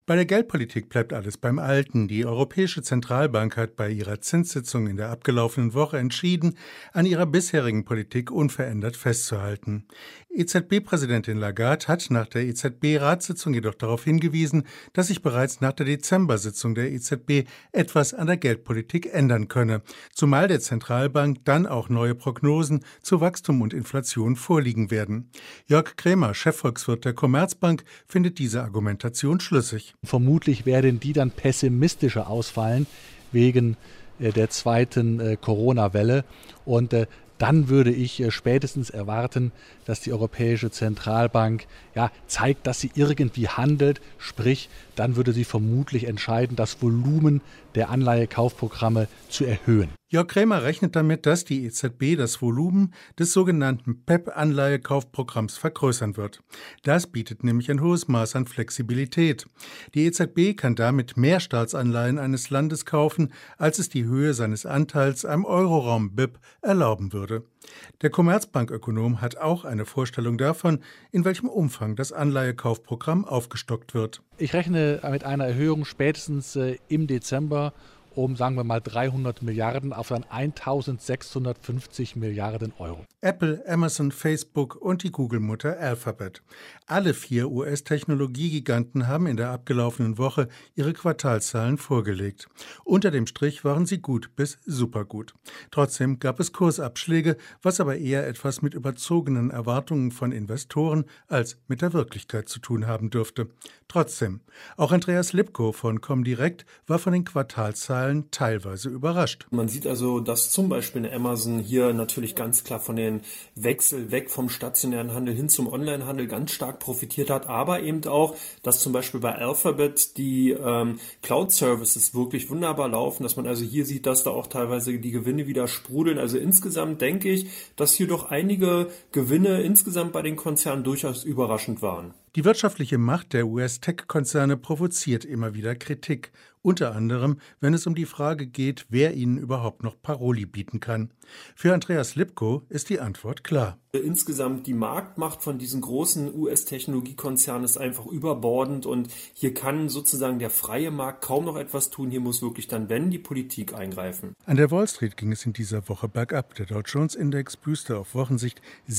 Bei der Geldpolitik bleibt alles beim Alten. Die Europäische Zentralbank hat bei ihrer Zinssitzung in der abgelaufenen Woche entschieden, an ihrer bisherigen Politik unverändert festzuhalten. EZB-Präsidentin Lagarde hat nach der EZB-Ratssitzung jedoch darauf hingewiesen, dass sich bereits nach der Dezember-Sitzung der EZB etwas an der Geldpolitik ändern könne, zumal der Zentralbank dann auch neue Prognosen zu Wachstum und Inflation vorliegen werden. Jörg Krämer, Chefvolkswirt der Commerzbank, findet diese Argumentation schlüssig. Vermutlich werden die dann pessimistischer ausfallen wegen der zweiten Corona-Welle. Und dann würde ich spätestens erwarten, dass die Europäische Zentralbank zeigt, dass sie irgendwie handelt. Sprich, dann würde sie vermutlich entscheiden, das Volumen der Anleihekaufprogramme zu erhöhen. Jörg Krämer rechnet damit, dass die EZB das Volumen des sogenannten PEPP-Anleihekaufprogramms vergrößern wird. Das bietet nämlich ein hohes Maß an Flexibilität. Die EZB kann damit mehr Staatsanleihen eines Landes kaufen, als es die Höhe seines Anteils am Euroraum-BIP erlauben würde. Der Commerzbank-Ökonom hat auch eine Vorstellung davon, in welchem Umfang das Anleihekaufprogramm aufgestockt wird. Ich rechne mit einer Erhöhung spätestens im Dezember um, sagen wir mal, 300 Milliarden auf dann 1.650 Milliarden Euro. Apple, Amazon, Facebook und die Google-Mutter Alphabet. Alle 4 US-Technologiegiganten haben in der abgelaufenen Woche ihre Quartalszahlen vorgelegt. Unter dem Strich waren sie gut bis supergut. Trotzdem gab es Kursabschläge, was aber eher etwas mit überzogenen Erwartungen von Investoren als mit der Wirklichkeit zu tun haben dürfte. Trotzdem, auch Andreas Lipko von Comdirect war von den Quartalszahlen teilweise überrascht. Man sieht also, dass zum Beispiel eine Amazon hier natürlich ganz klar von den Wechsel weg vom stationären Handel hin zum Onlinehandel ganz stark profitiert hat, aber eben auch, dass zum Beispiel bei Alphabet die Cloud-Services wirklich wunderbar laufen, dass man also hier sieht, dass da auch teilweise die Gewinne wieder sprudeln. Also insgesamt denke ich, dass hier doch einige Gewinne insgesamt bei den Konzernen durchaus überraschend waren. Die wirtschaftliche Macht der US-Tech-Konzerne provoziert immer wieder Kritik, unter anderem, wenn es um die Frage geht, wer ihnen überhaupt noch Paroli bieten kann. Für Andreas Lipko ist die Antwort klar. Insgesamt die Marktmacht von diesen großen US-Technologiekonzernen ist einfach überbordend und hier kann sozusagen der freie Markt kaum noch etwas tun. Hier muss wirklich dann, wenn, die Politik eingreifen. An der Wall Street ging es in dieser Woche bergab. Der Dow-Jones-Index büßte auf Wochensicht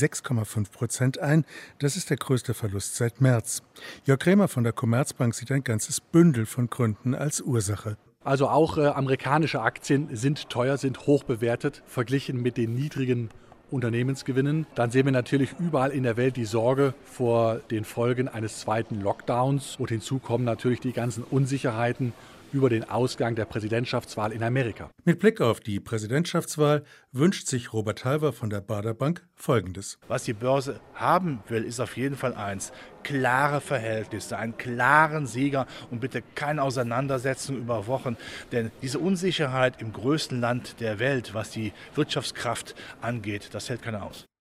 6,5% ein. Das ist der größte Verlust seit März. Jörg Krämer von der Commerzbank sieht ein ganzes Bündel von Gründen als Ursache. Also auch amerikanische Aktien sind teuer, sind hoch bewertet, verglichen mit den niedrigen Unternehmensgewinnen. Dann sehen wir natürlich überall in der Welt die Sorge vor den Folgen eines zweiten Lockdowns. Und hinzu kommen natürlich die ganzen Unsicherheiten über den Ausgang der Präsidentschaftswahl in Amerika. Mit Blick auf die Präsidentschaftswahl wünscht sich Robert Halver von der Baader Bank Folgendes. Was die Börse haben will, ist auf jeden Fall eins: klare Verhältnisse, einen klaren Sieger und bitte keine Auseinandersetzung über Wochen. Denn diese Unsicherheit im größten Land der Welt, was die Wirtschaftskraft angeht, das hält keiner aus.